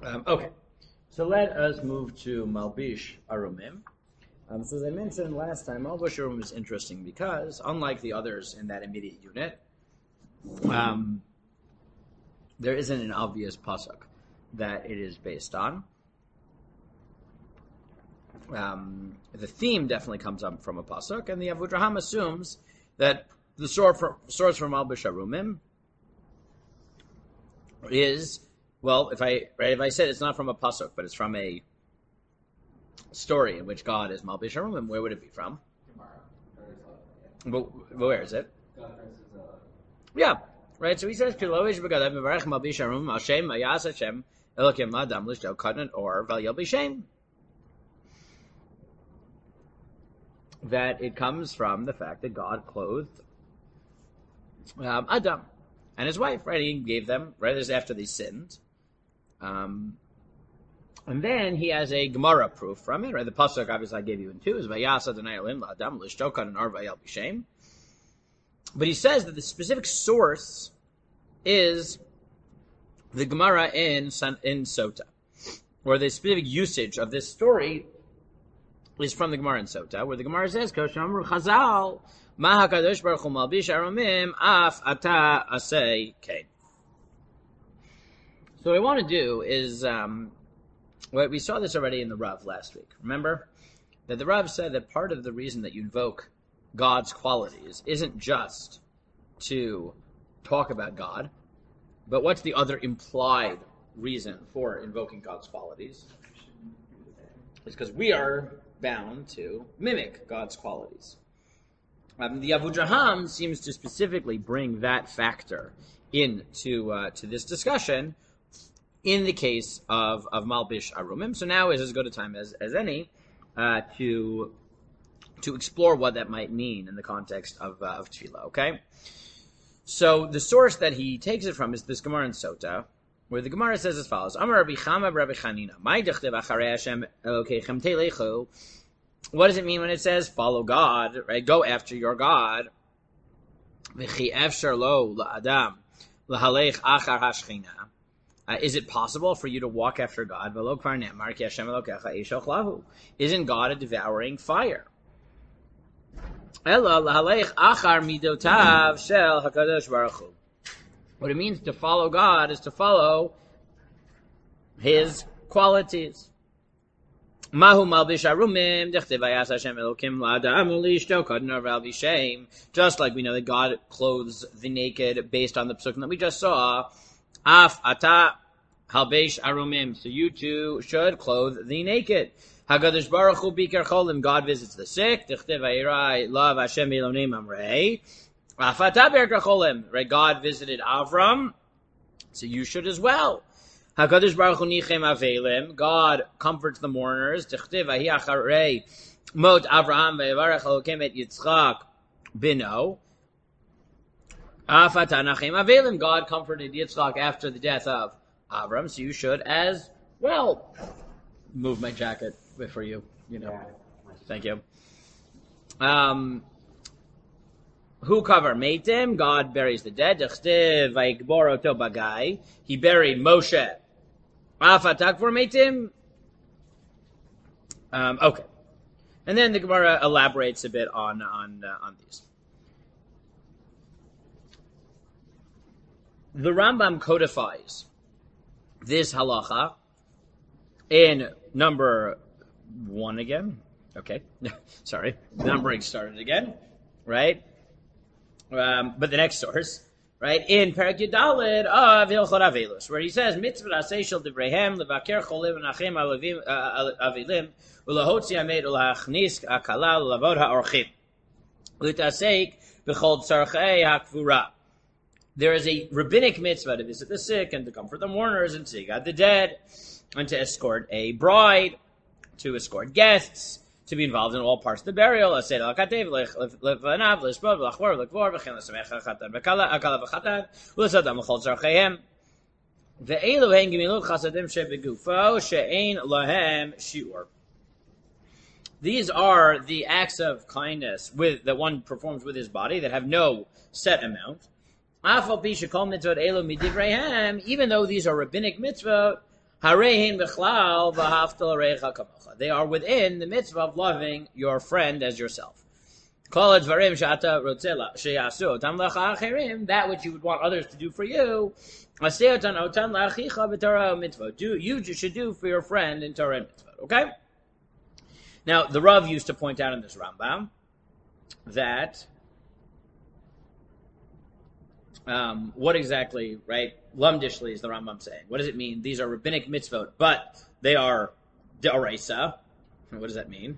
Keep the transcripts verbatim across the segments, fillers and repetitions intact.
Um, okay, so let us move to Malbish Arumim. Um, so as I mentioned last time, Malbish Arumim is interesting because, unlike the others in that immediate unit, um, there isn't an obvious pasuk that it is based on. Um, the theme definitely comes up from a pasuk, and the Avudraham assumes that the source from, source from Malbish Arumim is, well, if I right, if I said it's not from a pasuk, but it's from a story in which God is Malbish Arumim, where would it be from? But, but where is it? Yeah, right. So he says, "Kiloish b'gadam mevarech Malbish Arumim Hashem Mayas Hashem Elokim Ladam Lishto Kadnot or Valyel B'Shem." That it comes from the fact that God clothed um, Adam and his wife, right? He gave them, right, as after they sinned. Um, and then he has a Gemara proof from it, right? The pasuk, obviously, I gave you in two, is Vayas Adonai Elohim la'Adam l'shtokan and or vayel b'shem. But he says that the specific source is the Gemara in, in Sota, or the specific usage of this story is from the Gemara in Sota, where the Gemara says, "Koshamru Chazal, Ma Hakadosh Baruch Hu Malbish Arumim, Af Ata Asei Kain." So what I want to do is, um, well, we saw this already in the Rav last week. Remember that the Rav said that part of the reason that you invoke God's qualities isn't just to talk about God, but what's the other implied reason for invoking God's qualities? It's because we are bound to mimic God's qualities. Um, the Avudraham seems to specifically bring that factor into uh, to this discussion in the case of, of Malbish Arumim. So now is as good a time as, as any uh, to to explore what that might mean in the context of uh, of Tefillah. Okay, so the source that he takes it from is this Gemara in Sota, where the Gemara says as follows: Amar Rabbi Chama Rabbi Chanina, Mai dichtev acharei Hashem Elokeichem telechu. What does it mean when it says follow God, right? Go after your God. V'chi efshar lo la'adam lahalech achar hashchina. Uh, is it possible for you to walk after God? V'lo kvar ne'amar ki Hashem Elokecha eshoch lahu. Isn't God a devouring fire? Ela lahalech achar midotav shel hakadosh baruch hu. What it means to follow God is to follow His qualities. Mahu malbish arumim dechtiv vayas Hashem Elokim la'adam l'ishto kadnor v'al b'shem. Just like we know that God clothes the naked based on the psukim that we just saw. Af ata halbesh arumim. So you too should clothe the naked. Hakadosh baruch hu bikar cholim. God visits the sick. Dechtiv vayirai lav Hashem Elonim amrei. Right, God visited Avram, so you should as well. Hakadosh Baruch Hu nichem avelim. God comforts the mourners. Tichtiv ahi acharei mot Avraham ve'varech Elokim et Yitzchak bino. Afata nachem avelim. God comforted Yitzchak after the death of Avram, so you should as well. Move my jacket for you, you know. Thank you. Um. Who cover Meitim? God buries the dead. He buried Moshe. Afatak for Meitim. Um, okay, and then the Gemara elaborates a bit on on uh, on these. The Rambam codifies this halacha in number one again. Okay, sorry, numbering started again, right? Um, but the next source, right, in Perek Yudalid of Hilchot Avelus, where he says, Mitzvah aseh shel divreihem levaker cholim v'nachem avilim ulahotzi hamet ulahachnis akala lavod haorchim utasek b'chol tzarchei hakvura. There is a rabbinic mitzvah to visit the sick and to comfort the mourners and to take out the dead and to escort a bride, to escort guests, to be involved in all parts of the burial. These are the acts of kindness with that one performs with his body that have no set amount. Even though these are rabbinic mitzvah, Harehin b'chlal v'hafta l'recha kamocha. They are within the mitzvah of loving your friend as yourself. Kol advarim she'ata rotzeh she'yasu otam lecha acherim, that which you would want others to do for you, aseh otan otan le'achicha b'torah mitzvah. Do you should do for your friend in Torah and mitzvah. Okay. Now the Rav used to point out in this Rambam that um, what exactly, right? Lumdishly is the Rambam saying. What does it mean? These are rabbinic mitzvot, but they are de'oraisa. What does that mean?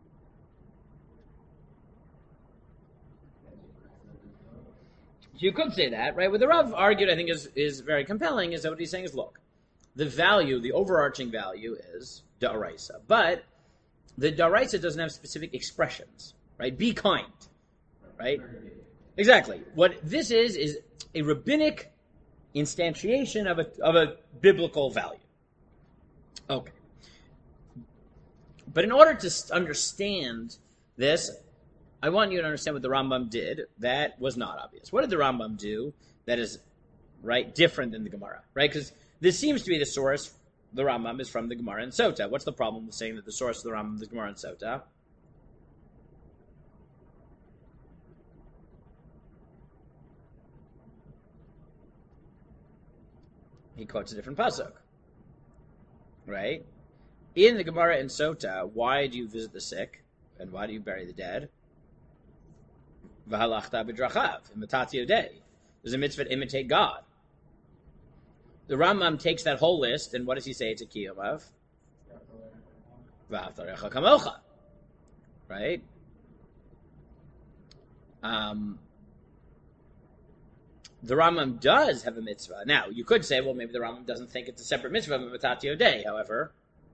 You could say that, right? What the Rav argued, I think, is, is very compelling, is that what he's saying is, look, the value, the overarching value is de'oraisa, but the de'oraisa doesn't have specific expressions, right? Be kind, right? Exactly. What this is, is a rabbinic instantiation of a, of a biblical value. Okay. But in order to understand this, I want you to understand what the Rambam did that was not obvious. What did the Rambam do that is, right, different than the Gemara, right? Because this seems to be the source, the Rambam is from the Gemara and Sota. What's the problem with saying that the source of the Rambam is the Gemara and Sota? He quotes a different pasuk, right? In the Gemara and Sota, why do you visit the sick and why do you bury the dead? V'halachta b'drachav, imitatio Dei. There's a mitzvah to imitate God. The Rambam takes that whole list, and what does he say it's a kiyum of? V'havtarecha kamocha. Right? Um, the Rambam does have a mitzvah. Now, you could say, well, maybe the Rambam doesn't think it's a separate mitzvah of imitatio Dei. However,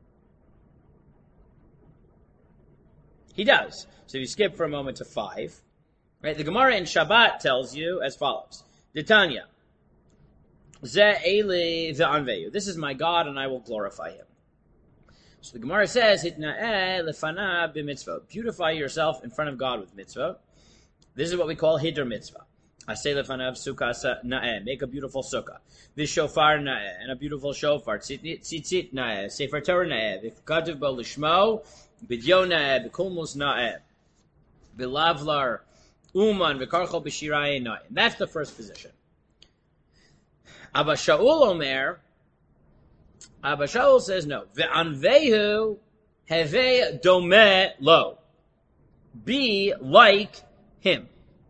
he does. So if you skip for a moment to five, right? The Gemara in Shabbat tells you as follows: Ditanya, Ze Eli ve'anveyu. This is my God, and I will glorify Him. So the Gemara says, Hitna'eh lefana b'mitzvah. Beautify yourself in front of God with mitzvah. This is what we call hiddur mitzvah. Aseh lefanav sukkah na'eh. Make a beautiful sukkah. This shofar na'eh, and a beautiful shofar. Tzitzit na'eh. Sefer Torah na'eh. V'katuv bo lishmo. B'dyo na'eh. B'kulmus na'eh. B'lavlar. Uman v'karchol b'shirayeh na'eh. That's the first position. Abba Shaul Omer, Abba Shaul says no. Ve'anvehu heve domeh lo. Be like him.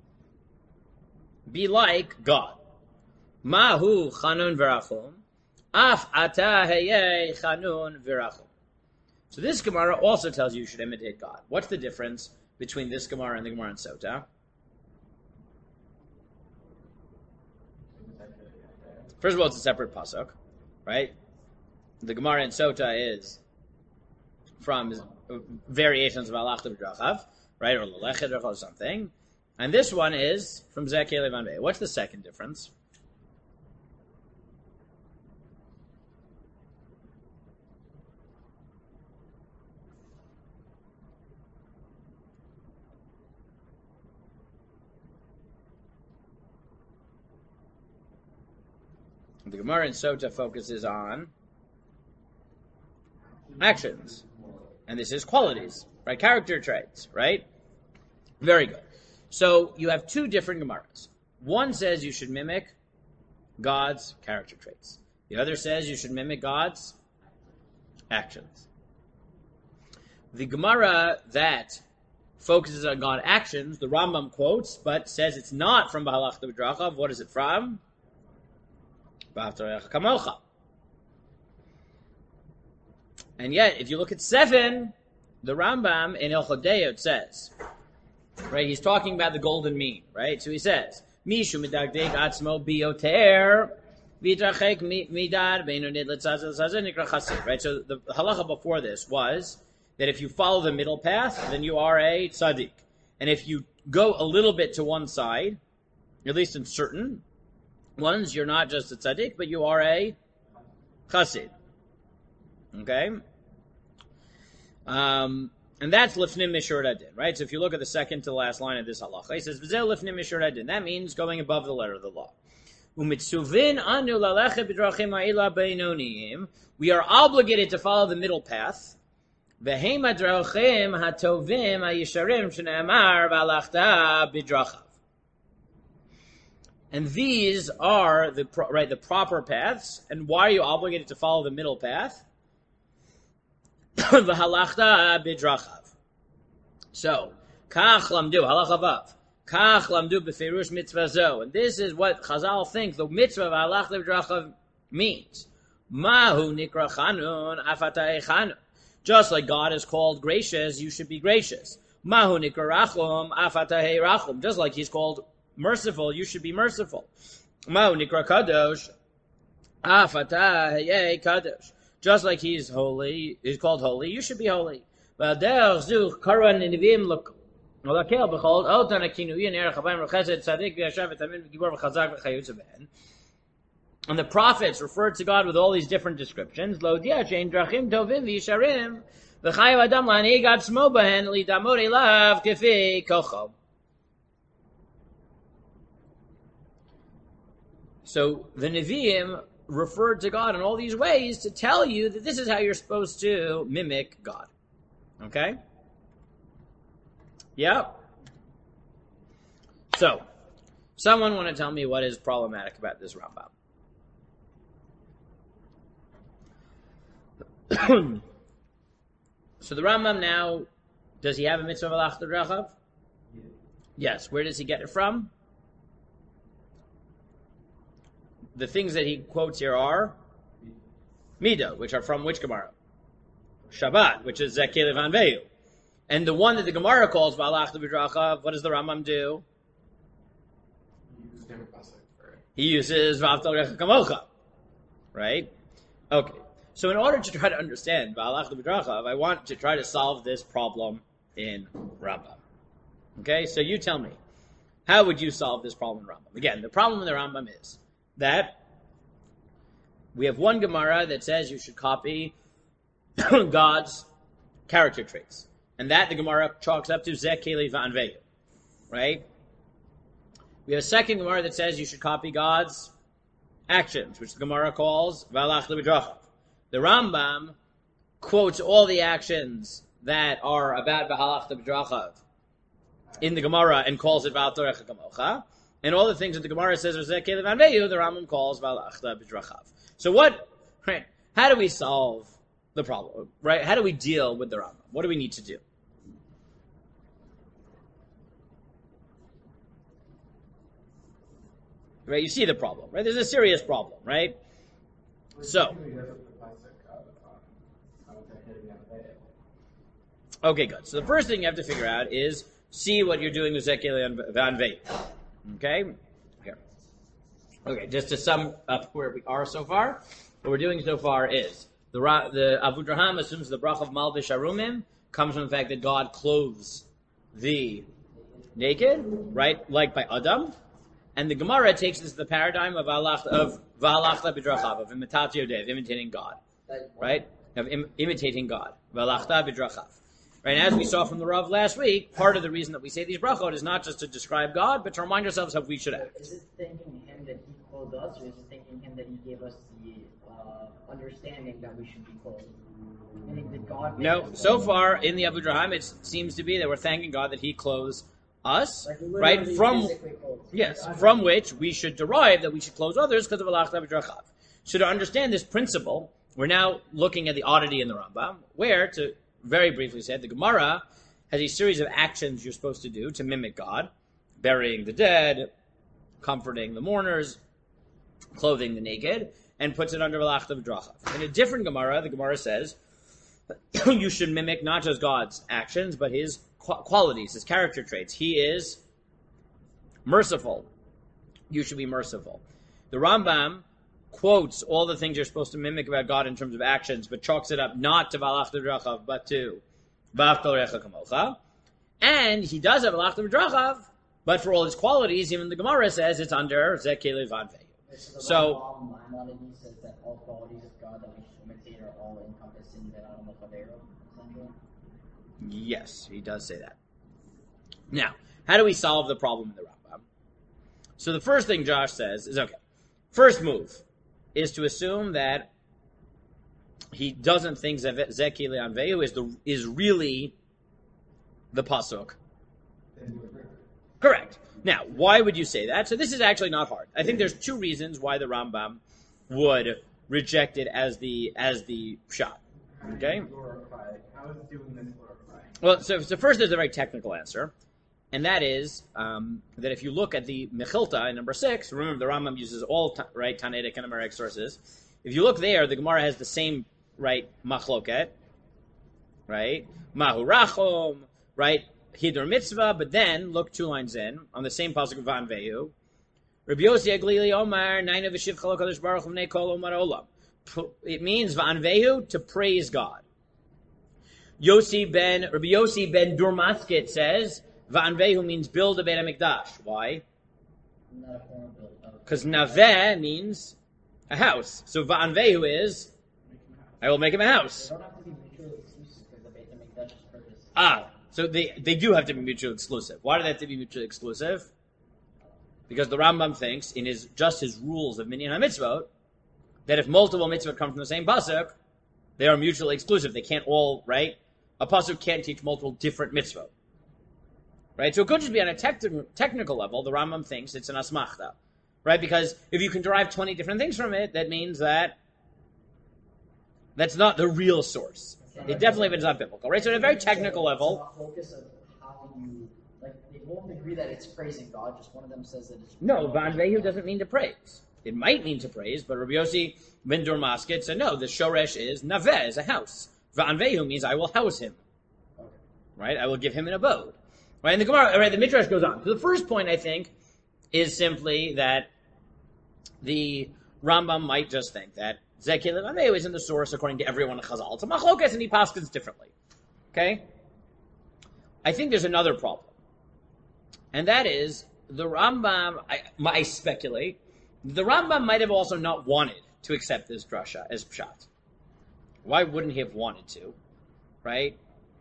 Be like God. Mahu chanun v'rachum. Af ata heye chanun v'rachum. So this Gemara also tells you you should imitate God. What's the difference between this Gemara and the Gemara in Sota? First of all, it's a separate pasuk, right? The Gemara in Sota is from variations of Halachta B'Drachav, right, or L'Lechet or something, and this one is from Zeh Kelev Anvei. What's the second difference? The Gemara in Sota focuses on actions, and this is qualities, right? Character traits, right? Very good. So you have two different Gemaras. One says you should mimic God's character traits. The other says you should mimic God's actions. The Gemara that focuses on God's actions, the Rambam quotes, but says it's not from B'halachta B'Drachav. What is it from? And yet, if you look at seven, the Rambam in El Chodeyot says, right, he's talking about the golden mean, right? So he says, Mishu midagdeg atzmo bioter vitrachek midad beinonid letzazah letzazah nikra chasid. Right, so the halacha before this was that if you follow the middle path, then you are a tzaddik. And if you go a little bit to one side, at least in certain ones, you're not just a tzaddik, but you are a chassid. Okay? Um, and that's lifnim mishur adin, right? So if you look at the second to the last line of this halacha, he says, V'zeh lifnim mishur adin. That means going above the letter of the law. Umitzuvin anu lalecha b'drachim ha'ila beinoniyim. We are obligated to follow the middle path. V'heim hadrachim hatovim ha'yisharim shne'amar v'alachta b'drachav. And these are the right the proper paths. And why are you obligated to follow the middle path? V'halachta b'drachav. So, kach lamdu halacha vav. Kach lamdu b'ferush mitzvah zo. And this is what Chazal think the mitzvah v'halachta b'drachav means. Mahu nikra chanun afatay chanun. Just like God is called gracious, you should be gracious. Mahu nikra rachum afatay rachum. Just like He's called merciful, you should be merciful. Mahu nikra kadosh afatay kadosh. Just like He's holy, He's called holy, you should be holy. And the prophets referred to God with all these different descriptions. So the Nevi'im referred to God in all these ways to tell you that this is how you're supposed to mimic God. Okay? Yeah. So, someone want to tell me what is problematic about this Rambam? So the Rambam now, does he have a mitzvah v'alachta b'drachav? Yes. Where does he get it from? The things that he quotes here are Midah, which are from which Gemara? Shabbat, which is Zeh Kelev Anveyu. And the one that the Gemara calls V'alachta b'drachav, what does the Rambam do? He uses V'ahavta l'recha kamocha. Right? Okay. So in order to try to understand V'alachta b'drachav, I want to try to solve this problem in Rambam. Okay? So you tell me, how would you solve this problem in Rambam? Again, the problem in the Rambam is that we have one Gemara that says you should copy God's character traits. And that the Gemara chalks up to Zeh Kelev Anveyu. Right? We have a second Gemara that says you should copy God's actions, which the Gemara calls V'alachta b'drachav. The Rambam quotes all the actions that are about V'alachta b'drachav in the Gemara and calls it V'ahavta l'recha kamocha. And all the things that the Gemara says are Zeh Kelev Anveyu, the Rambam calls V'alachta b'drachav. So what, right, how do we solve the problem, right? How do we deal with the Rambam? What do we need to do? Right, you see the problem, right? There's a serious problem, right? So, okay, good. So the first thing you have to figure out is see what you're doing with Zeh Kelev Anveyu. Okay? Here. Okay, just to sum up where we are so far, what we're doing so far is the the Avudraham assumes the brach of Malbish Arumim comes from the fact that God clothes the naked, right? Like by Adam. And the Gemara takes this to the paradigm of V'alachta of V'alachta b'drachav, of imitatio Dev, imitating God. Right? Of im- imitating God. V'alachta b'drachav. Right, and as we saw from the Rav last week, part of the reason that we say these brachot is not just to describe God, but to remind ourselves how we should act. Is it thanking Him that He clothed us, or is it thanking Him that He gave us the uh, understanding that we should be clothed? Meaning that God no, so far in the Avudraham, it seems to be that we're thanking God that He clothes us, like right? From yes, from which we should derive that we should clothe others because of V'alachta b'drachav. So to understand this principle, we're now looking at the oddity in the Rambam, where to very briefly said, the Gemara has a series of actions you're supposed to do to mimic God. Burying the dead, comforting the mourners, clothing the naked, and puts it under V'alachta b'drachav. In a different Gemara, the Gemara says, you should mimic not just God's actions, but His qualities, His character traits. He is merciful. You should be merciful. The Rambam quotes all the things you're supposed to mimic about God in terms of actions, but chalks it up not to V'alachta b'drachav, but to V'ahavta l'recha kamocha. And he does have V'alachta b'drachav, but for all his qualities, even the Gemara says it's under Zeh Kelev Anveyu. So, Maimonides says that all qualities of God that we should imitate are all encompassed in the Adam essentially. Yes, he does say that. Now, how do we solve the problem in the Rambam? So the first thing Josh says is, okay, First move is to assume that he doesn't think Zeki Le'anvehu is the is really the pasuk. Correct. Now, why would you say that? So this is actually not hard. I think there's two reasons why the Rambam would reject it as the as the shot. Okay. How is doing this glorifying? Well, so, so first there's a very technical answer, and that is um, that if you look at the Mechilta in number six, remember the Rambam uses all ta- right Tanaitic and Amharic sources. If you look there, the Gemara has the same right machloket, right Mahu Rachom, right Hidur Mitzvah, but then look two lines in on the same pasuk of Vanvehu. Rabbi Yossi Aglili Omar Naina V'Shiv Chalo Kadosh Baruch Hu V'nei Kol Omar Olam. It means Vanvehu, to praise God. Yossi ben Rabbi Yossi ben Durmaskit says Vanvehu means build a Beit HaMikdash. Why? Because Naveh means a house. So Vanvehu is I will make him a house. They don't have to be mutually exclusive because the Beit HaMikdash's purpose. Ah, so they, they do have to be mutually exclusive. Why do they have to be mutually exclusive? Because the Rambam thinks, in his just his rules of Minyan HaMitzvot, that if multiple mitzvot come from the same pasuk, they are mutually exclusive. They can't all, right? A pasuk can't teach multiple different mitzvot. Right? So it could just be on a techni- technical level, the Rambam thinks it's an asmachta. Right? Because if you can derive twenty different things from it, that means that that's not the real source. It definitely is not biblical. Right? So at a very technical level, Focus of how you, like, they won't agree that it's praising God, just one of them says that it's... no, Vanvehu doesn't mean to praise. It might mean to praise, but Rabbi Yossi ben Durmaskit said, no, the shoresh is naveh, is a house. Vanvehu means I will house him. Okay. Right? I will give him an abode. Right? And the Gemara, right, the Midrash goes on. So the first point, I think, is simply that the Rambam might just think that Zeki Le'anvehu is in the source according to everyone in Chazal. It's a machlokas and he paskins differently. Okay? I think there's another problem. And that is, the Rambam, I, I speculate, the Rambam might have also not wanted to accept this drasha as pshat. Why wouldn't he have wanted to? Right?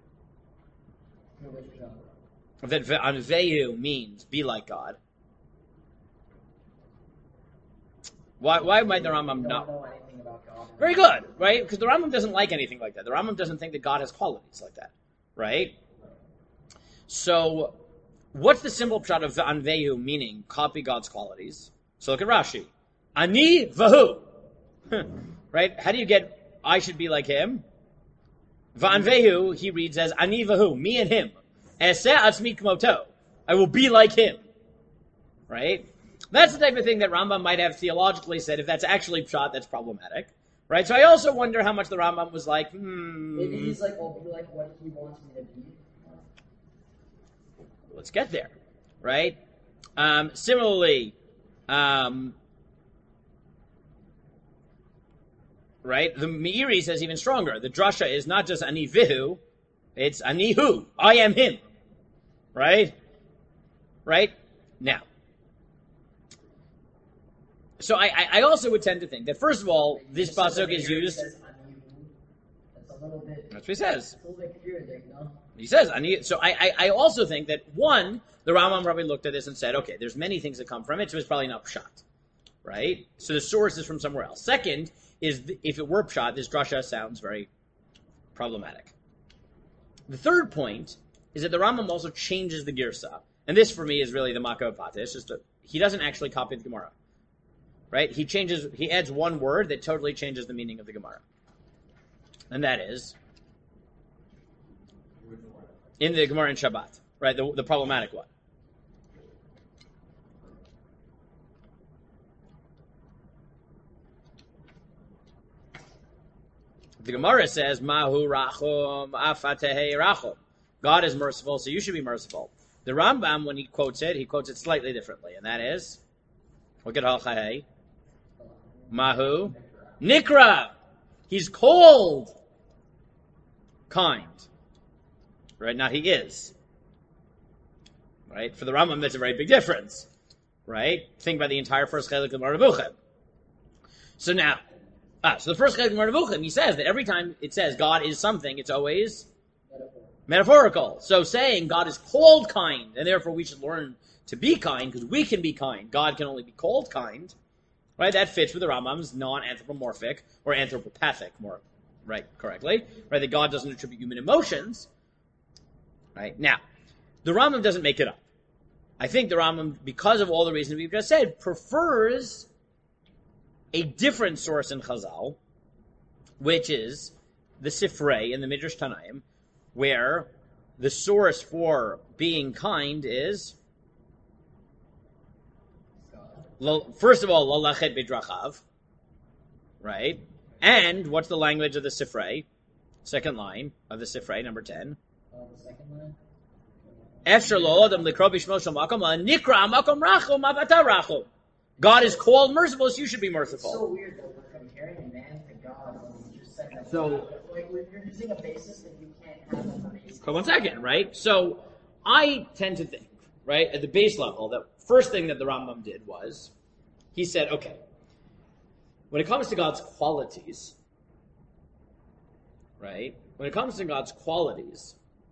That Anveyu means be like God. Why why might the Rambam not? know anything about God. Very good, right? Because the Rambam doesn't like anything like that. The Rambam doesn't think that God has qualities like that, right? So, what's the simple pshat of Anveyu meaning copy God's qualities? So look at Rashi. Ani vahu. Right? How do you get I should be like him? Va'anvehu, he reads as Ani vahu, me and him. Eseh atzmi kmoto. I will be like him. Right? That's the type of thing that Rambam might have theologically said. If that's actually pshat, that's problematic. Right? So I also wonder how much the Rambam was like, hmm. Maybe he's like, I'll be like what he wants me to be. Let's get there. Right? Um, similarly, um, right? The Meiri says even stronger. The drasha is not just ani vihu, it's ani hu. I am him. Right? Right? Now. So I, I, I also would tend to think that, first of all, this pasuk is used... That's a little bit... That's what he says. It's a little bit confusing, no? He says, ani, so I, I, I also think that, one, the Rambam probably looked at this and said, okay, there's many things that come from it, so it's probably not pshat. Right? So the source is from somewhere else. Second, is if it were pshat, this drasha sounds very problematic. The third point is that the Rambam also changes the girsa. And this, for me, is really the Makka Pata. It's just a, he doesn't actually copy the Gemara. Right? He changes, he adds one word that totally changes the meaning of the Gemara. And that is, in the Gemara in Shabbat. Right? The, the problematic one. The Gemara says, Mahu rachum afatehe rachum. God is merciful, so you should be merciful. The Rambam, when he quotes it, he quotes it slightly differently, and that is, look at Halchahei. Mahu Nikra. He's called kind. Right? Now he is. Right? For the Rambam, that's a very big difference. Right? Think about the entire first chelik of Nevuchim. So now, ah, so the first chelik of Nevuchim, he says that every time it says God is something, it's always metaphorical. So saying God is called kind, and therefore we should learn to be kind, because we can be kind. God can only be called kind. Right? That fits with the Rambam's non-anthropomorphic or anthropopathic, more right, correctly. Right? That God doesn't attribute human emotions. Right? Now, the Rambam doesn't make it up. I think the Rambam, because of all the reasons we've just said, prefers a different source in Chazal, which is the Sifrei in the Midrash Tanaim, where the source for being kind is, first of all, Lalachet Bidrachav, right? And what's the language of the Sifrei? Second line of the Sifrei, number ten. Uh, the second line? God is called merciful, so you should be merciful. It's so weird that we're comparing a man to God when you just said that. So, like, when you're using a basis that you can't have as a basis. Come one second, right? So, I tend to think, right, at the base level, the first thing that the Rambam did was, he said, okay, when it comes to God's qualities, right, when it comes to God's qualities,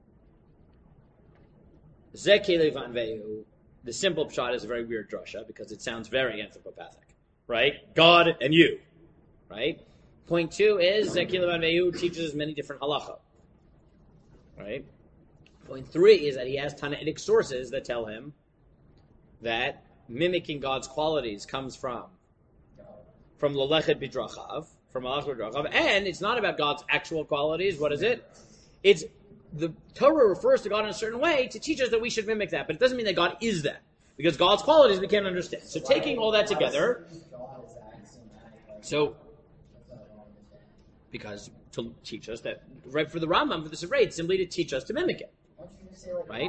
the simple pshat is a very weird drasha because it sounds very anthropopathic, right? God and you, right? Point two is Zekil Vanvehu teaches many different halacha, right? Point three is that he has Tanaitic sources that tell him that mimicking God's qualities comes from from Lalechet Bidrachav, from Lalechet Bidrachav, and it's not about God's actual qualities. What is it? It's the Torah refers to God in a certain way to teach us that we should mimic that, but it doesn't mean that God is that. Because God's qualities we can't understand. So taking all that together, so, because to teach us that, right, for the Rambam, for the Sifrei, it's simply to teach us to mimic it. Right?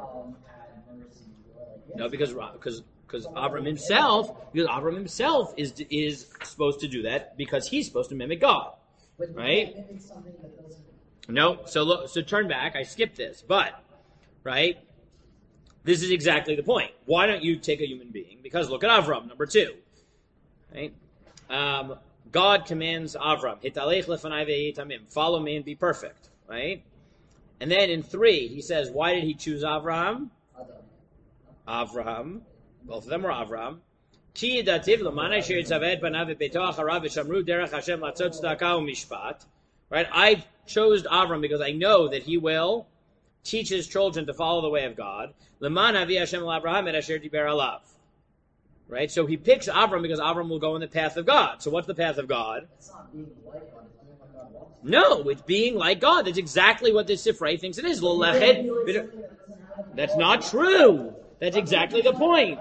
No, because because because Avram himself, because Avram himself is is supposed to do that because he's supposed to mimic God. Right? No, so look, so turn back. I skipped this, but right, this is exactly the point. Why don't you take a human being? Because look at Avram, number two. Right, um, God commands Avram, "Hitalech lefanai ve'yitamim," follow me and be perfect. Right, and then in three he says, why did he choose Avram? Avraham, both of them were Avram. Ki dativ l'manai sheyitzaved banav v'beitoach harav v'shamru derech Hashem latzot tzedakah u'mishpat. Right, I chose Avram because I know that he will teach his children to follow the way of God. L'man avi Hashem l'Avraham et asher diber alav. Right, so he picks Avram because Avram will go in the path of God. So what's the path of God? It's not being like God, it's doing what God wants. No, it's being like God. That's exactly what the Sifrei thinks it is. L'lechet. That's not true. That's exactly the point.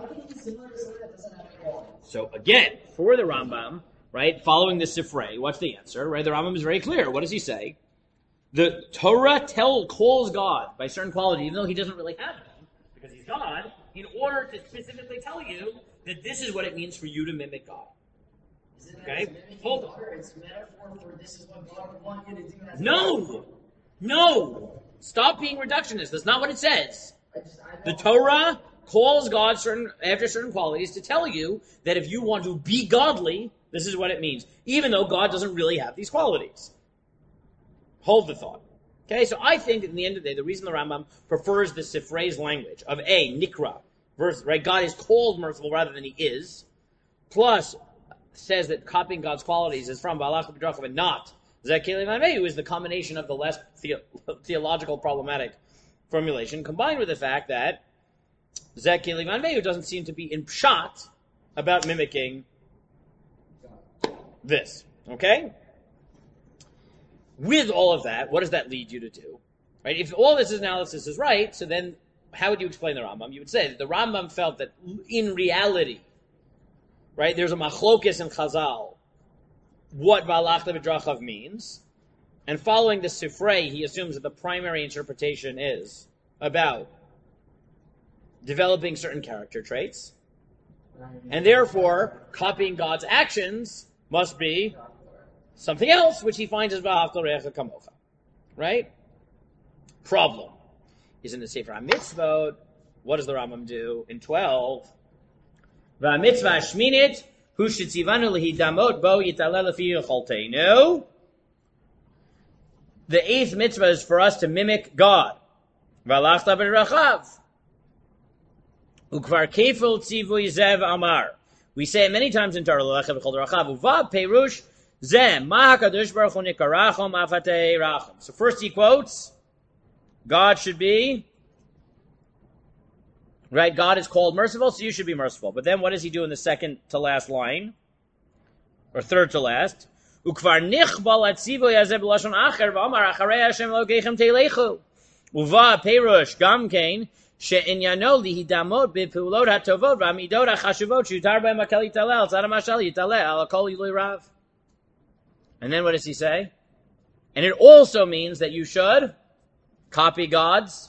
So again, for the Rambam, right, following the Sifrei, what's the answer? Right, the Rambam is very clear. What does he say? The Torah tell calls God by certain quality, even though he doesn't really have them, because he's God, in order to specifically tell you that this is what it means for you to mimic God. Okay? Hold on. It's metaphor for this is what God would want you to do. No! No! Stop being reductionist. That's not what it says. I just, I The Torah calls God certain after certain qualities to tell you that if you want to be godly, this is what it means, even though God doesn't really have these qualities. Hold the thought. Okay, so I think that in the end of the day, the reason the Rambam prefers the Sifrei's language of A, Nikra, verse, right, God is called merciful rather than he is, plus says that copying God's qualities is from Balach B'drachav and not Zekeli Manvehu, is the combination of the less the- theological problematic formulation, combined with the fact that Zekeli Manvehu doesn't seem to be in pshat about mimicking this. Okay? With all of that, what does that lead you to do? Right? If all this analysis is right, so then how would you explain the Rambam? You would say that the Rambam felt that in reality, right, there's a machlokes in Chazal, what Balach B'drachav means, and following the Sifrei, he assumes that the primary interpretation is about developing certain character traits, and therefore copying God's actions must be something else, which he finds as V'ahavta L'reacha Kamocha. Right? Problem is in the Sefer HaMitzvot. What does the Rambam do? In twelve, V'amitzvah Shminit hu shetzivanu lehidamot bo yitalel lefi yecholteinu. The eighth mitzvah is for us to mimic God. V'alachta b'drachav. Ukvar kefil tzivui zev amar. We say it many times in Torah. L'lecha v'chol d'rachav uva perush zeh ma hakadosh baruch hu nikarachom afatei rachom. So first he quotes, God should be, right? God is called merciful, so you should be merciful. But then what does he do in the second to last line, or third to last? Ukvar nichbal atzivo yazeh b'lashon acher v'amar acharei Hashem elokeichem teilechu uva perush gam kein. She'inyano lihidamot b'pulot hatovot v'amidot hachashuvot shutar b'hem hakel yitalel tzad hamashal yitalel al kol ilui rav. And then what does he say? And it also means that you should copy God's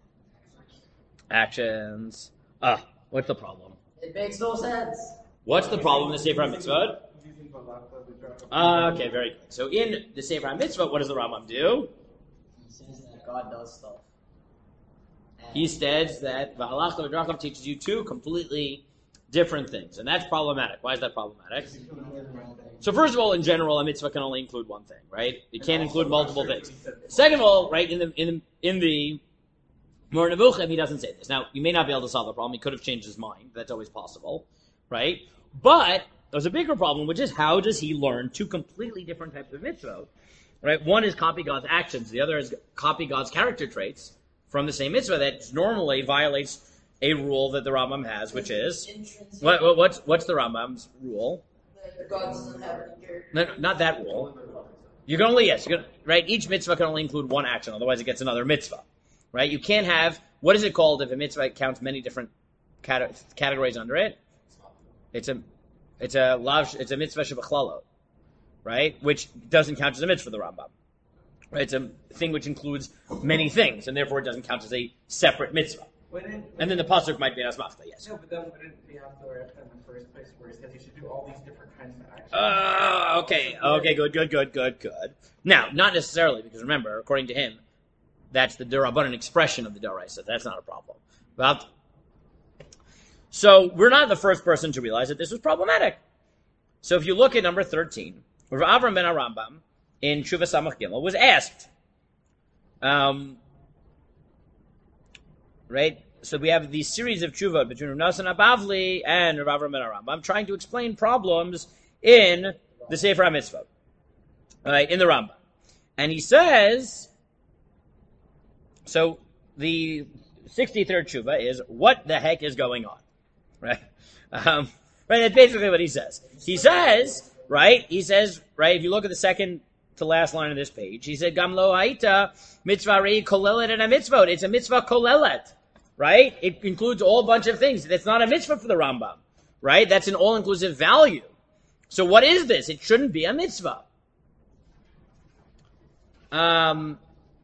actions. Ah, what's the problem? It makes no sense. What's the problem in the Sefer HaMitzvot? Ah, okay, very good. So in the Sefer HaMitzvot, what does the Rambam do? He says that God does stuff. He says that V'halachta v'dracham teaches you two completely different things. And that's problematic. Why is that problematic? So first of all, in general, a mitzvah can only include one thing, right? It can't include multiple things. Second of all, right, in the in the, in the Moreh Nevuchim, he doesn't say this. Now, you may not be able to solve the problem. He could have changed his mind. That's always possible, right? But there's a bigger problem, which is how does he learn two completely different types of mitzvah, right? One is copy God's actions. The other is copy God's character traits from the same mitzvah that normally violates a rule that the Rambam has, which is what, what, what's what's the Rambam's rule? That God doesn't have any character. No, no, not that rule. You can only yes, you can, right? Each mitzvah can only include one action, otherwise it gets another mitzvah, right? You can't have what is it called if a mitzvah counts many different cat- categories under it? It's a it's a lav, it's a mitzvah shebachlalo, right? Which doesn't count as a mitzvah for the Rambam. Right? It's a thing which includes many things, and therefore it doesn't count as a separate mitzvah. Wouldn't, And then the pasuk might be an asmachta, yes. no, but then wouldn't we have to write in the first place where it says you should do all these different kinds of actions? Uh, okay, okay, good, good, good, good, good. Now, not necessarily, because remember, according to him, that's the Durabanan expression of the Daraisa. That's not a problem. But, so, we're not the first person to realize that this was problematic. So if you look at number thirteen, where Avram ben Arambam, in Tshuva Samach Gimel, was asked, um, right? So we have these series of Tshuvot between Rav Nosson Abavli and Rav Avram ben Arambam. I'm trying to explain problems in the Sefer HaMitzvot, right, in the Rambam. And he says, so the sixty-third Tshuva is, what the heck is going on? Right? Um, right, that's basically what he says. He says, right, he says, right, if you look at the second to last line of this page, he said, Gam lo haita mitzvah rei kolelet and a mitzvot. It's a mitzvah kolelet, right? It includes a whole bunch of things. It's not a mitzvah for the Rambam, right? That's an all-inclusive value. So what is this? It shouldn't be a mitzvah. Um,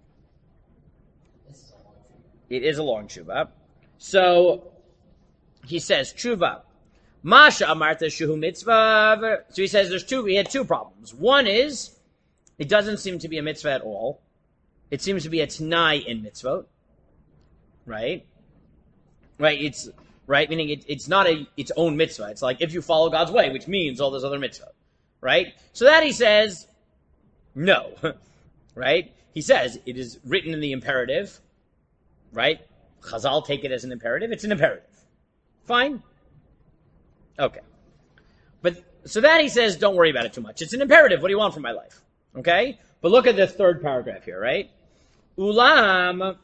it is a long tshuva. So he says, tshuva. Masha amarta shuhu mitzvah. So he says there's two, we had two problems. One is, it doesn't seem to be a mitzvah at all. It seems to be a t'nai in mitzvot. Right? Right, it's, right, meaning it, it's not a, its own mitzvah. It's like, if you follow God's way, which means all those other mitzvah. Right? So that he says, no. Right? He says, it is written in the imperative. Right? Chazal take it as an imperative. It's an imperative. Fine? Okay. But, so that he says, don't worry about it too much. It's an imperative. What do you want from my life? Okay? But look at the third paragraph here, right? Ulam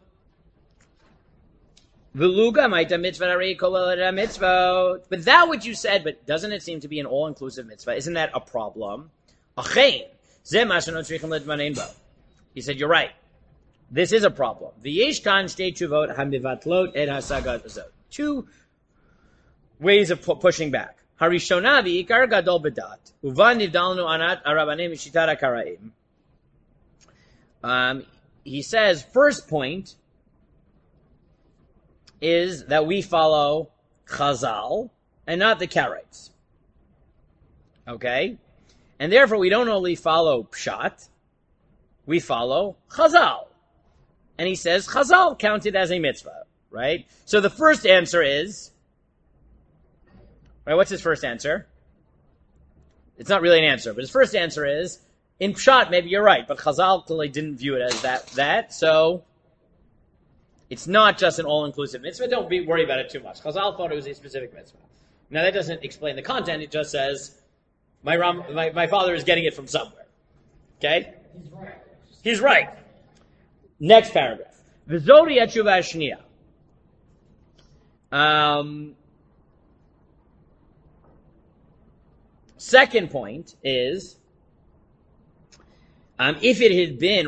v'luga maita mitzvah nari kolel mitzvah. But that which you said, but doesn't it seem to be an all-inclusive mitzvah? Isn't that a problem? Achein zeh ma sheno tzrichim ledmanein bo. He said, you're right. This is a problem. V'yesh kan shtei tshuvot hamivatlot et hasagat azot. Two ways of pu- pushing back. Harishona v'ikar gadol bedat. Uvan nivdalnu anat arabanim mishitat hakaraim. Um, he says, first point is that we follow Chazal and not the Karaites. Okay? And therefore we don't only follow Pshat, we follow Chazal. And he says Chazal counted as a mitzvah, right? So the first answer is, right, what's his first answer? It's not really an answer, but his first answer is, in Pshat, maybe you're right, but Chazal clearly didn't view it as that, that, so it's not just an all-inclusive mitzvah. Don't be worried about it too much. Chazal thought it was a specific mitzvah. Now that doesn't explain the content. It just says my Ram, my, my father is getting it from somewhere. Okay? He's right. He's right. Next paragraph. V'zori atshuvah shniya. Um, second point is, um, if it had been,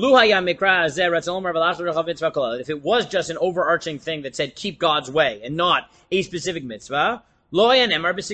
if it was just an overarching thing that said keep God's way and not a specific mitzvah, then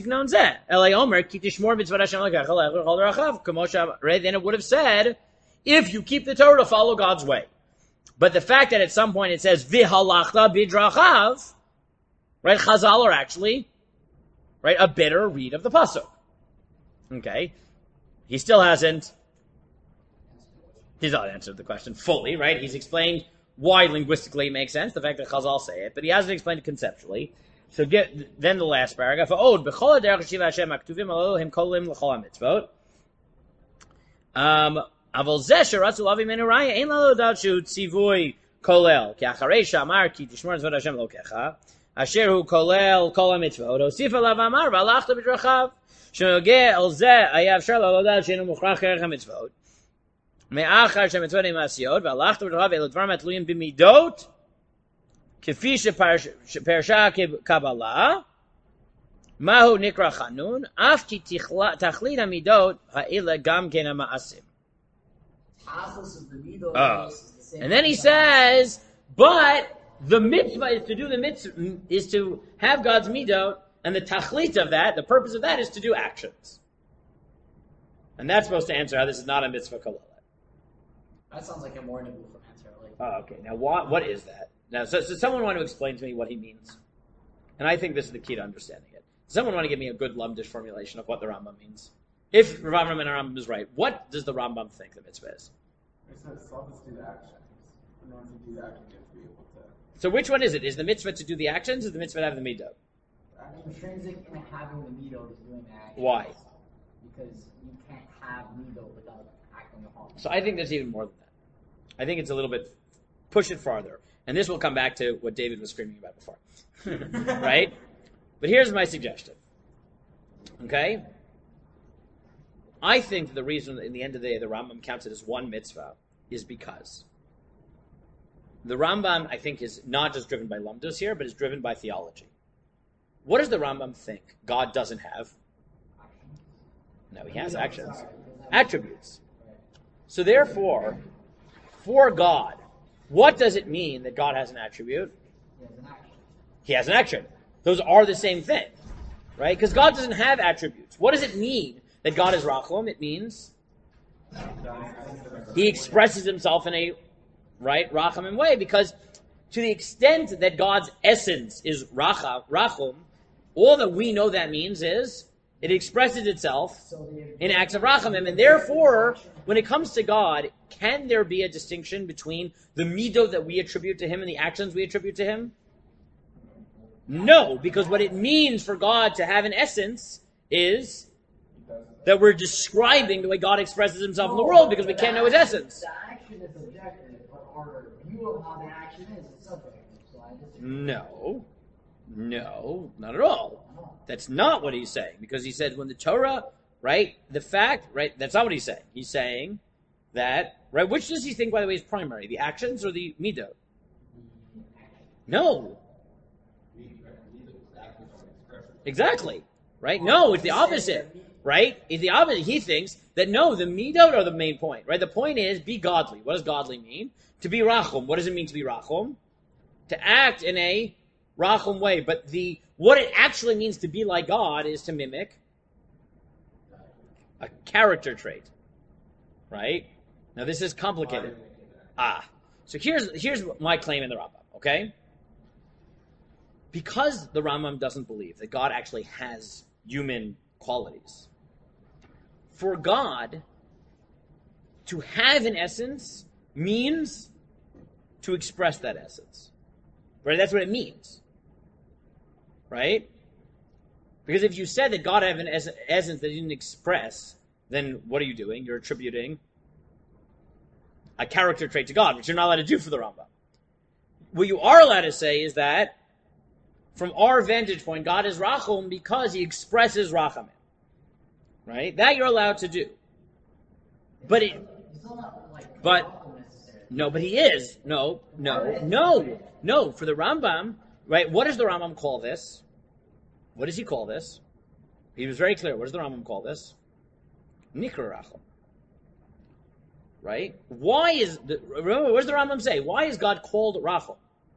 it would have said, if you keep the Torah to follow God's way. But the fact that at some point it says, v'halachta bidrachav, right, Chazal are actually, right, a better read of the pasuk. Okay? He still hasn't, he's not answered the question fully, right? He's explained why linguistically it makes sense, the fact that Chazal say it, but he hasn't explained it conceptually. So get, then the last paragraph, Od, b'chol haderech shiva Hashem haktuvim alolohim kolim l'chol hamitzvot. Um, Aval zeh sheratzu lavi menu raya, ein lalo dat shu tzivui kolel, ki acharei shamar ki tishmor tzvot Hashem lokecha, asher hu kolel kol hamitzvot, osif alav amar v'alachta b'drachav, shenogeh el zeh ayav shar lalo dat sheinu mukhrach erech hamitzvot, me'achar shemitzvot im asiyot, v'alachta b'drachav elu dvar matluim b'midot, kefi sheparsha kabbalah, mahu nikra chanun, af ki tachlit hamidot ha'ila gam ken ha'ma'asim. Oh. And then he says, but the mitzvah is to do the mitzvah, is to have God's midot, and the tachlit of that, the purpose of that is to do actions. And that's supposed to answer how this is not a mitzvah kalalah. That sounds like a more nebuchadnezzar answer. Like, oh, okay. Now, what what is that? Now, so, so someone want to explain to me what he means? And I think this is the key to understanding it. Someone want to give me a good lumdish formulation of what the Rambam means? If Rambam and Rambam is right, what does the Rambam think the mitzvah is? It says some do the actions. And once you do the action, you have to be able to. So which one is it? Is the mitzvah to do the actions, or the mitzvah to have the midot? Intrinsic in having the midot is doing the action. Why? Because you can't have midot without acting upon it. So I think there's even more than that. I think it's a little bit, push it farther. And this will come back to what David was screaming about before. Right? But here's my suggestion. Okay? I think that the reason in the end of the day the Rambam counts it as one mitzvah is because the Rambam, I think, is not just driven by lumdus here, but is driven by theology. What does the Rambam think God doesn't have? No, he has actions. Attributes. So therefore, for God, what does it mean that God has an attribute? He has an action. Those are the same thing, right? Because God doesn't have attributes. What does it mean that God is Rachum? It means he expresses himself in a, right, Rachamim way, because to the extent that God's essence is Racham, Rachum, all that we know that means is it expresses itself in acts of Rachamim, and therefore, when it comes to God, can there be a distinction between the midot that we attribute to him and the actions we attribute to him? No, because what it means for God to have an essence is that we're describing the way God expresses himself in the world, because we can't know his essence. The action is objective, but our view of how the action is is subjective. So I disagree. No. No, not at all. That's not what he's saying, because he said when the Torah, right, the fact, right, that's not what he's saying. He's saying that, right, which does he think, by the way, is primary, the actions or the midot? No. Exactly, right? No, it's the opposite, right? It's the opposite. He thinks that no, the midot are the main point, right? The point is be godly. What does godly mean? To be rachum. What does it mean to be rachum? To act in a rachum way. But the what it actually means to be like God is to mimic a character trait, right? Now this is complicated. Ah, so here's here's my claim in the Rambam. Okay. Because the Rambam doesn't believe that God actually has human qualities, for God to have an essence means to express that essence. Right? That's what it means. Right? Because if you said that God had an es- essence that he didn't express, then what are you doing? You're attributing a character trait to God, which you're not allowed to do for the Rambam. What you are allowed to say is that from our vantage point, God is Rachum because he expresses Rachamim. Right? That you're allowed to do. But it, but, no, but he is. No, no, no, no. For the Rambam, right, what does the Rambam call this? What does he call this? He was very clear. What does the Rambam call this? Nikra Rachum. Right? Why is, the, remember, what does the Rambam say? Why is God called Rachum?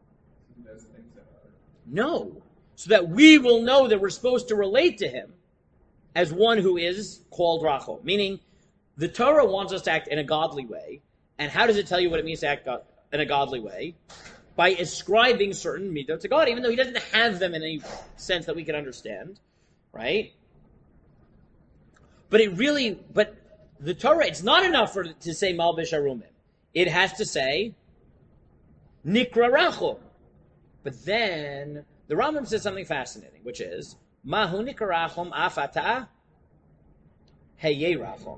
No. So that we will know that we're supposed to relate to him as one who is called Rachum. Meaning, the Torah wants us to act in a godly way. And how does it tell you what it means to act in a godly way? By ascribing certain midot to God, even though he doesn't have them in any sense that we can understand. Right? But it really, but the Torah, it's not enough for to say Malbish Arumim. It has to say Nikra Rachum. But then the Rambam says something fascinating, which is Mahu Nikra Rachum Afata Heye Rachum.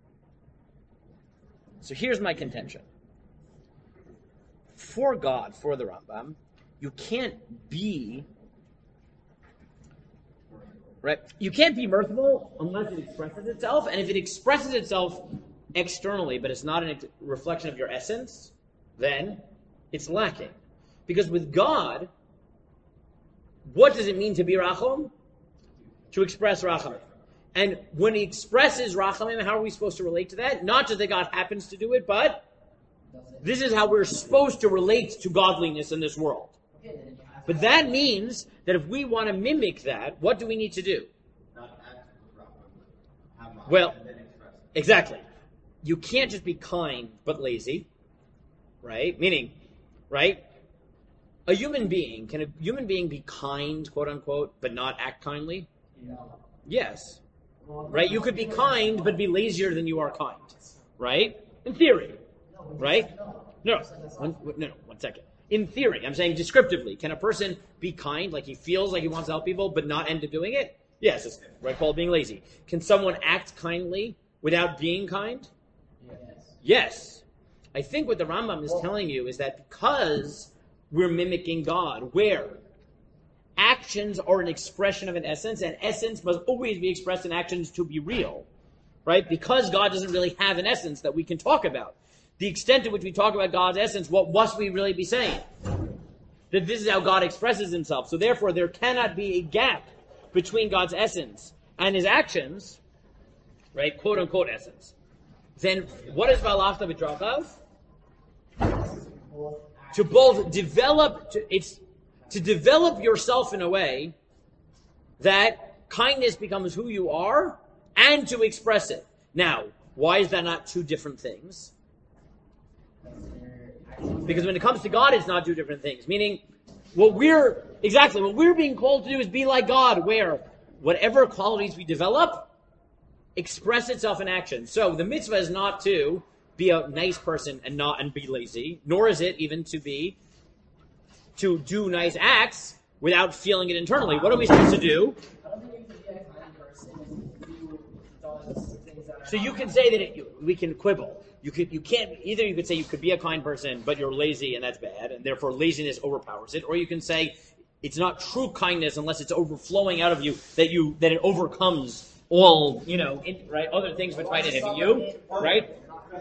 So here's my contention. For God, for the Rambam, you can't be right. You can't be merciful unless it expresses itself, and if it expresses itself externally, but it's not a reflection of your essence, then it's lacking. Because with God, what does it mean to be Rachum? To express Rachamim. And when he expresses Rachamim, how are we supposed to relate to that? Not just that God happens to do it, but this is how we're supposed to relate to godliness in this world. But that means that if we want to mimic that, what do we need to do? Not act with Racham, but have Well, and then express it. Exactly. You can't just be kind but lazy, right? Meaning, right? A human being, can a human being be kind, quote unquote, but not act kindly? Yes. Right? You could be kind but be lazier than you are kind. Right? In theory. Right? No, one, no, no, one second. In theory, I'm saying descriptively, can a person be kind, like he feels like he wants to help people, but not end up doing it? Yes, it's right called being lazy. Can someone act kindly without being kind? Yes. Yes. I think what the Rambam is telling you is that because we're mimicking God, where actions are an expression of an essence, and essence must always be expressed in actions to be real, right? Because God doesn't really have an essence that we can talk about. The extent to which we talk about God's essence, what must we really be saying? That this is how God expresses himself. So therefore, there cannot be a gap between God's essence and his actions, right? Quote unquote essence. Then what is Valachta B'drachav? To both develop, to, it's to develop yourself in a way that kindness becomes who you are and to express it. Now, why is that not two different things? Because when it comes to God, it's not two different things. Meaning, what we're, exactly, what we're being called to do is be like God, where whatever qualities we develop, express itself in action. So, the mitzvah is not to be a nice person and not, and be lazy, nor is it even to be, to do nice acts without feeling it internally. What are we supposed to do? I don't think you can be a kind person if you does things that are So you can say that it, we can quibble. You could, you can't, either you could say you could be a kind person, but you're lazy and that's bad, and therefore laziness overpowers it, or you can say it's not true kindness unless it's overflowing out of you, that you, that it overcomes all, you know, in, right, other things which might inhibit you, right?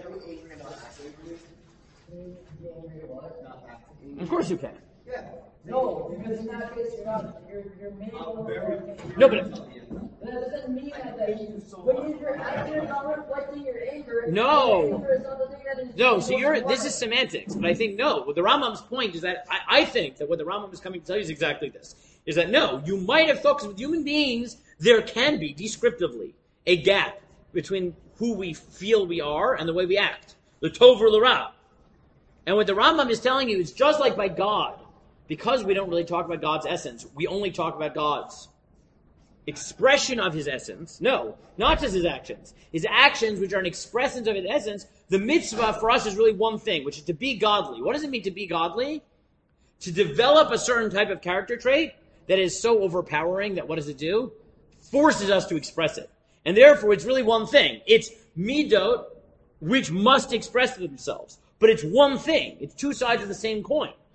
Of course you can. No, because in that case you're not you're you're made over. No, but That doesn't mean that that you, when your action is not reflecting your anger. No. your anger is not the thing that is- no, so you're, this is semantics, but I think no. What the Rambam's point is that, I, I think that what the Rambam is coming to tell you is exactly this, is that no, you might have thought, because with human beings, there can be, descriptively, a gap between who we feel we are and the way we act. The tov or the ra. And what the Rambam is telling you is just like by God, because we don't really talk about God's essence, we only talk about God's expression of his essence. No, not just his actions. His actions, which are an expression of his essence, the mitzvah for us is really one thing, which is to be godly. What does it mean to be godly? To develop a certain type of character trait that is so overpowering that what does it do? Forces us to express it. And therefore, it's really one thing. It's midot, which must express themselves. But it's one thing. It's two sides of the same coin.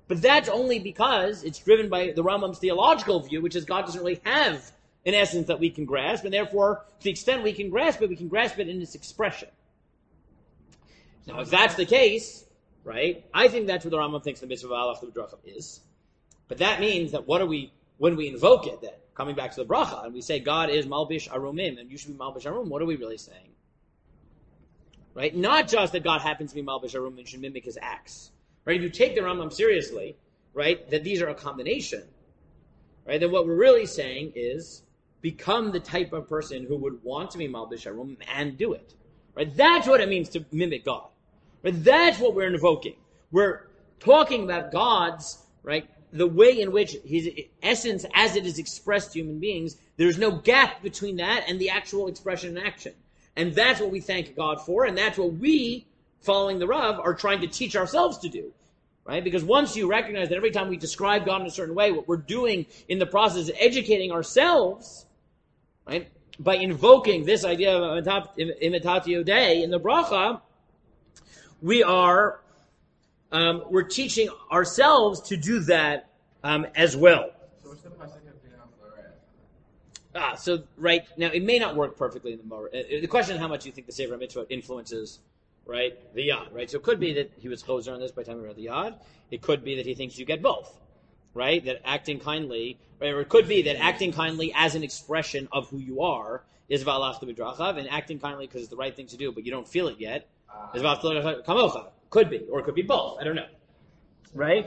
But that's only because it's driven by the Rambam's theological view, which is God doesn't really have an essence that we can grasp, and therefore, to the extent we can grasp it, we can grasp it in its expression. Now, if that's the case, right, I think that's what the Rambam thinks the mitzvah of Alach L'Bracha is. But that means that what do we, when we invoke it then, coming back to the bracha, and we say God is Malbish Arumim, and you should be Malbish Arum, what are we really saying? Right? Not just that God happens to be Malbish Arum and should mimic his acts. Right? If you take the Rambam seriously, right, that these are a combination, right, then what we're really saying is become the type of person who would want to be Malbish Arum and do it. Right? That's what it means to mimic God. Right? That's what we're invoking. We're talking about God's, right, the way in which his essence as it is expressed to human beings, there's no gap between that and the actual expression and action. And that's what we thank God for, and that's what we, following the Rav, are trying to teach ourselves to do. Right? Because once you recognize that every time we describe God in a certain way, what we're doing in the process is educating ourselves, right, by invoking this idea of imitatio Dei in the bracha, we are um, we're teaching ourselves to do that um, as well. So what's the pasuk of Bina Flores? Ah, so right now it may not work perfectly in the Morah. Uh, the question is how much you think the Sefer Mitzvah influences, right, the Yad, right? So it could be that he was choser on this by the time we read the Yad. It could be that he thinks you get both, right? That acting kindly, right? Or it could be that acting kindly as an expression of who you are is V'alachta b'drachav, and acting kindly because it's the right thing to do, but you don't feel it yet, is V'alachta kamocha. Could be, or it could be both. I don't know. Right?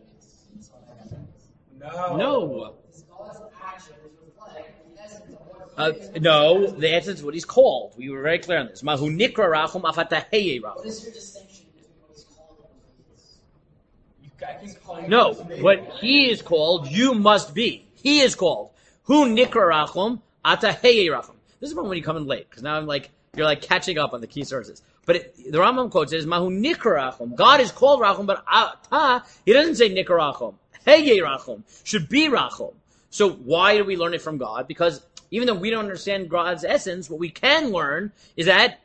No. No. God's action is reflect the essence of what Uh, no, the essence is what he's called. We were very clear on this. Mahu nikra rachum afataheye What rachum. is your distinction between what he's called and what he is? You, I can call you No, his name. what he is called, you must be. He is called. Hu nikra rachum ataheye rachum. This is when you come in late, because now I'm like, you're like catching up on the key sources. But it, the Rambam quote says, Mahu nikra rachum. God is called rachum, but ata, he doesn't say nikra rachum. Heye rachum. Should be rachum. So why do we learn it from God? Because even though we don't understand God's essence, what we can learn is that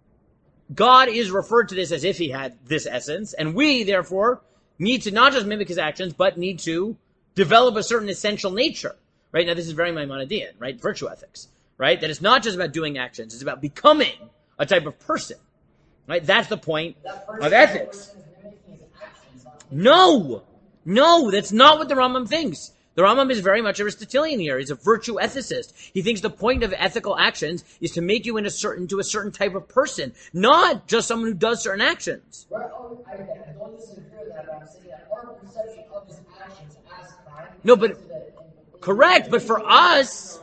God is referred to this as if he had this essence, and we, therefore, need to not just mimic his actions, but need to develop a certain essential nature. Right? Now, this is very Maimonidean, right? Virtue ethics. Right? That it's not just about doing actions, it's about becoming a type of person. Right? That's the point That person, of ethics. That person is mimicking his actions, not No! No, that's not what the Rambam thinks. The Rambam is very much Aristotelian here. He's a virtue ethicist. He thinks the point of ethical actions is to make you into a certain, to a certain type of person, not just someone who does certain actions. Well, oh, I, I don't disagree with that, but I'm saying that our perception of his actions as crime. No, but- Correct, but for us,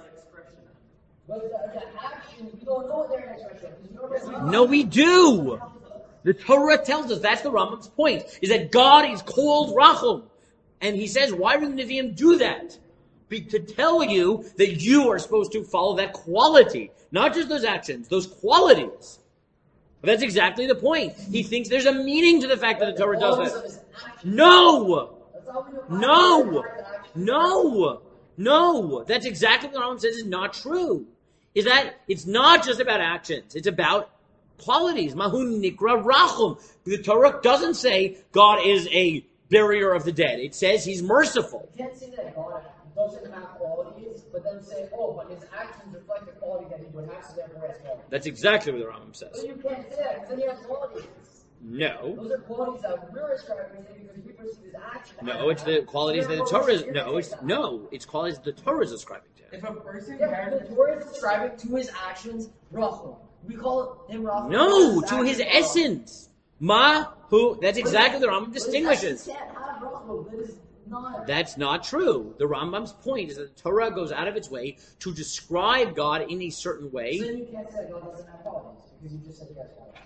But the, the actions, we don't know they're an expression. Because nobody- no, we do. The Torah tells us, that's the Rambam's point, is that God is called Rachum. And he says, why do the Nevi'im do that? Be, to tell you that you are supposed to follow that quality. Not just those actions, those qualities. But that's exactly the point. He thinks there's a meaning to the fact that the Torah does Qualities of that. his actions. No! That's how we define No! the action. No! No! That's exactly what the Rambam says is not true. Is that it's not just about actions. It's about qualities. Mahu nikra rachum. The Torah doesn't say God is a barrier of the dead. It says he's merciful. You can't say that God doesn't have qualities, but then say, oh, but his actions reflect the quality that he would have, so therefore he has qualities. That's exactly what the Rambam But says. you can't say that, because then he has qualities. No. Those are qualities that we're ascribing to him because we perceive his actions. No, it's the qualities that the Torah is, no, it's, no, it's qualities that the Torah is ascribing to him. If a person Yeah, has the Torah is ascribing to his actions Rachel. We call him Rachel. No, to his essence. Ma, who, that's exactly what the Rambam distinguishes. But his essence can't have Rachel. That is not. That's not true. The Rambam's point is that the Torah goes out of its way to describe God in a certain So way. then you can't say God doesn't have qualities because you just said he has qualities.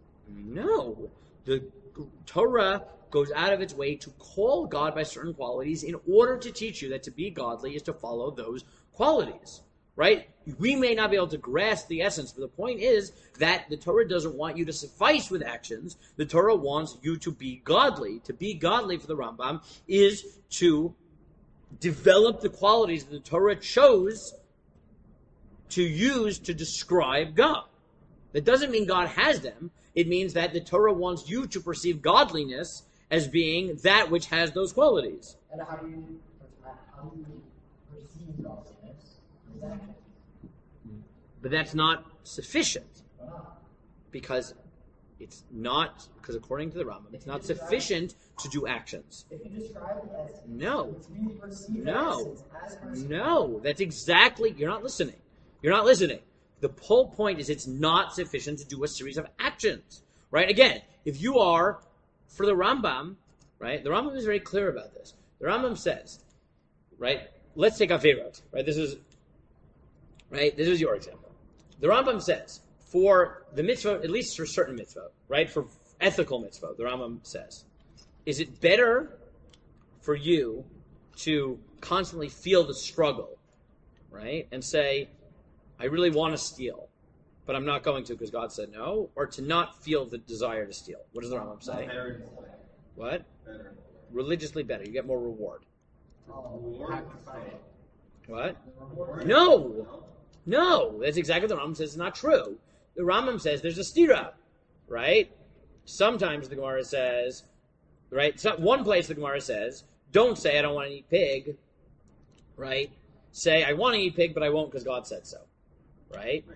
No. The Torah goes out of its way to call God by certain qualities in order to teach you that to be godly is to follow those qualities. Right? We may not be able to grasp the essence, but the point is that the Torah doesn't want you to suffice with actions. The Torah wants you to be godly. To be godly for the Rambam is to develop the qualities that the Torah chose to use to describe God. That doesn't mean God has them. It means that the Torah wants you to perceive godliness as being that which has those qualities. And how do you, how do you perceive godliness? Is action. But that's not sufficient. Why not? Because it's not, because according to the Rambam, it's not sufficient to do actions. If you describe it as No. it's being perceived No. as merciful. No, that's exactly, you're not listening. You're not listening. The whole point is it's not sufficient to do a series of actions, right? Again, if you are, for the Rambam, right, the Rambam is very clear about this. The Rambam says, right, let's take Averot, right, this is, right, this is your example. The Rambam says, for the mitzvah, at least for certain mitzvah, right, for ethical mitzvah, the Rambam says, is it better for you to constantly feel the struggle, right, and say, I really want to steal, but I'm not going to because God said no, or to not feel the desire to steal? What does the Rambam say? Better. What? Better. Religiously better. You get more reward. Reward. What? Reward. No! No! That's exactly what the Rambam says. It's not true. The Rambam says there's a stira, right? Sometimes the Gemara says, right? So one place the Gemara says, don't say I don't want to eat pig, right? Say I want to eat pig, but I won't because God said so, right?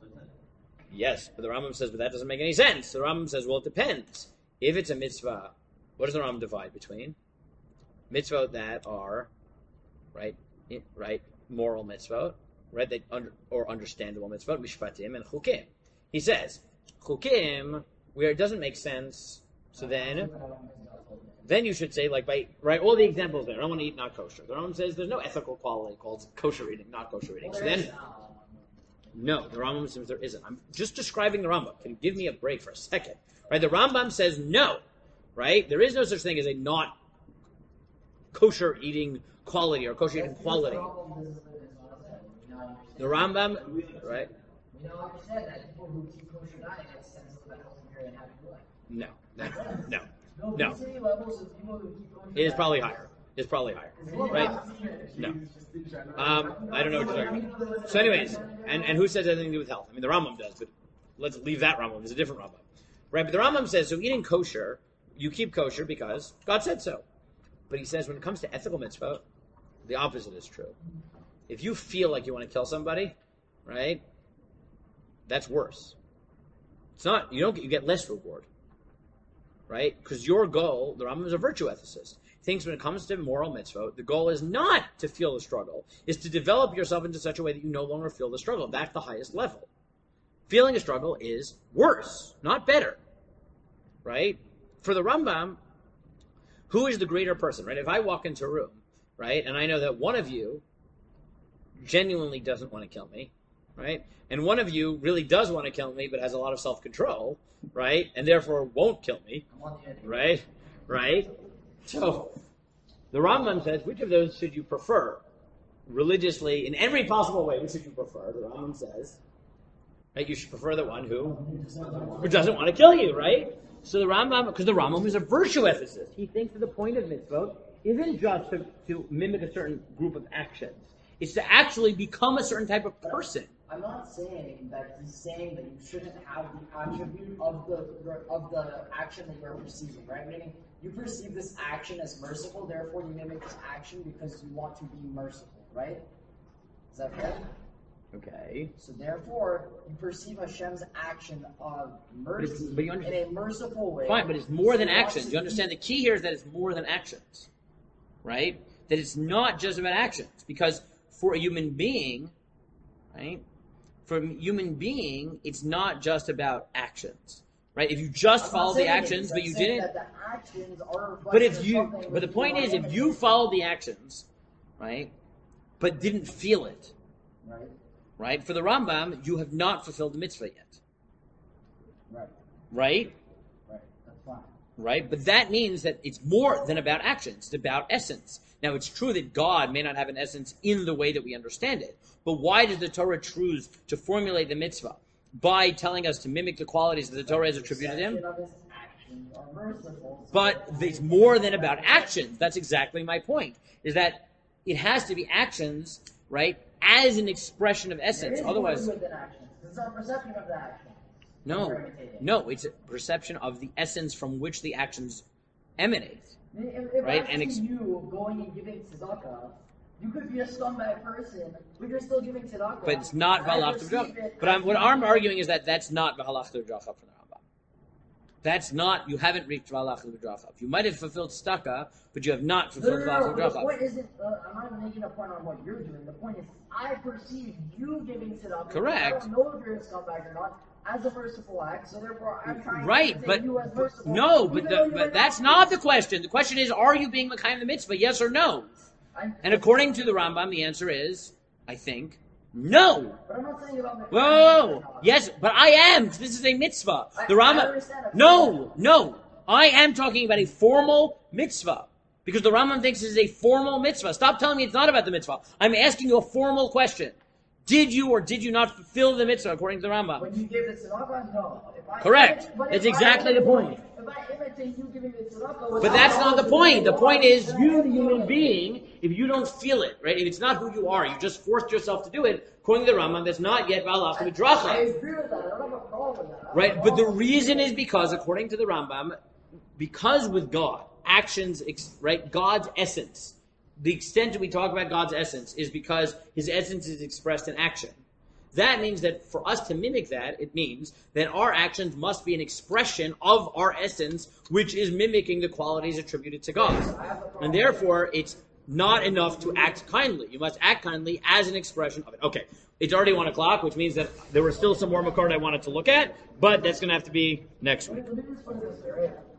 Yes, but the Rambam says, but that doesn't make any sense. The Rambam says, well, it depends. If it's a mitzvah, what does the Rambam divide between? Mitzvot that are, right, right, moral mitzvot, right, they under, or understandable mitzvot, mishpatim, and chukim. He says, chukim, where it doesn't make sense, so then, then you should say, like, by, right, all the examples there, I don't want to eat not kosher. The Rambam says there's no ethical quality called kosher eating, not kosher eating. So then, no, the Rambam says there isn't. I'm just describing the Rambam. Can you give me a break for a second? Right, the Rambam says no, right? There is no such thing as a not kosher eating quality or kosher eating quality. The Rambam, right? We now understand that people who keep kosher diet have a sense of a healthier and happier life. No, no, No, no. obesity levels of people who keep kosher It is diet- probably higher. It's probably higher, right? No. Um, I don't know what you're talking about. So, anyways, and, and who says anything to do with health? I mean, the Rambam does, but let's leave that Rambam. There's a different Rambam, right? But the Rambam says so. Eating kosher, you keep kosher because God said so. But he says when it comes to ethical mitzvah, the opposite is true. If you feel like you want to kill somebody, right, that's worse. It's not. You don't get. You get less reward, right? Because your goal, the Rambam is a virtue ethicist. Thinks when it comes to moral mitzvah, the goal is not to feel the struggle, is to develop yourself into such a way that you no longer feel the struggle. That's the highest level. Feeling a struggle is worse, not better, right? For the Rambam, who is the greater person, right? If I walk into a room, right, and I know that one of you genuinely doesn't want to kill me, right, and one of you really does want to kill me but has a lot of self-control, right, and therefore won't kill me, right, right? So, the Rambam says, which of those should you prefer? Religiously, in every possible way, which should you prefer? The Rambam says, right, you should prefer the one who, who doesn't want to kill you, right? So the Rambam, because the Rambam is a virtue ethicist. He thinks that the point of mitzvot isn't just to, to mimic a certain group of actions. It's to actually become a certain type of person. I'm not saying that he's saying that you shouldn't have the attribute of the of the action that you're perceiving, right? Meaning you perceive this action as merciful, therefore you mimic this action because you want to be merciful, right? Is that fair? Okay. So therefore, you perceive Hashem's action of mercy but you in understand- a merciful way. Fine, but it's more So than you want actions. to You understand the key here is that it's more than actions, right? That it's not just about actions. Because for a human being, right? For a human being, it's not just about actions, right? If you just I'm not follow the saying it actions, is. but I'm you saying didn't. that the actions are a But reflection if of you, something but the which point you is, are if you imitating. followed the actions, right, but didn't feel it, Right, right? For the Rambam, you have not fulfilled the mitzvah yet, right, right? right. That's fine. Right? But that means that it's more than about actions. It's about essence. Now, it's true that God may not have an essence in the way that we understand it. But why does the Torah choose to formulate the mitzvah? By telling us to mimic the qualities that the Torah has attributed to him. Perception of his actions are merciful, so But therefore- it's more than about actions. That's exactly my point. Is that it has to be actions, right, as an expression of There essence. is Otherwise, more within actions. It's our perception of the action. no. We're imitating. No, it's a perception of the essence from which the actions emanate. If, if Right, I and see ex- you going and giving tzedakah, you could be a scumbag person, but you're still giving tzedakah. But it's not And I Valach perceive L'Dracha. it But as I'm, what being- I'm arguing is that that's not Valach L'Dracha from the Rambam. That's not, you haven't reached Valach L'Dracha. You might have fulfilled Staka, but you have not No, fulfilled no, no, Valach no. The L'Dracha. point isn't, uh, I'm not making a point on what you're doing. The point is, I perceive you giving tzedakah. Correct. I don't know if you're a scumbag or not, as a merciful act, so therefore I'm trying Right, to but say you as merciful. no, even but, though the, you but are that's not the question. The question is, are you being Mekayim the mitzvah? Yes or no? I'm- And according to the Rambam, the answer is, I think, no. But I'm not saying about the Whoa, whoa, whoa. Yes, but I am. This is a mitzvah. I- The I Rambam. understand. No, no. I am talking about a formal mitzvah. Because the Rambam thinks this is a formal mitzvah. Stop telling me it's not about the mitzvah. I'm asking you a formal question. Did you or did you not fulfill the mitzvah according to the Rambam? When you give the tzedakah, no. If I Correct. imit- but That's if I exactly the imitate- point. If I imitate you giving the tzedakah, But without that's not the knowledge point. of The who point you is, are, you, the then I human have to being, if you don't feel it, right? If it's not who you are, you just forced yourself to do it. According to the Rambam, that's not yet Valach I L'Dracha. agree with that. I don't have a problem with that. I don't Right? have a But the problem. reason is because, according to the Rambam, because with God, actions, ex- right? God's essence, the extent that we talk about God's essence is because his essence is expressed in action. That means that for us to mimic that, it means that our actions must be an expression of our essence, which is mimicking the qualities attributed to God. And therefore, it's not enough to act kindly. You must act kindly as an expression of it. Okay, it's already one o'clock, which means that there were still some more Makard I wanted to look at, but that's going to have to be next week. Let me just put it this way, right?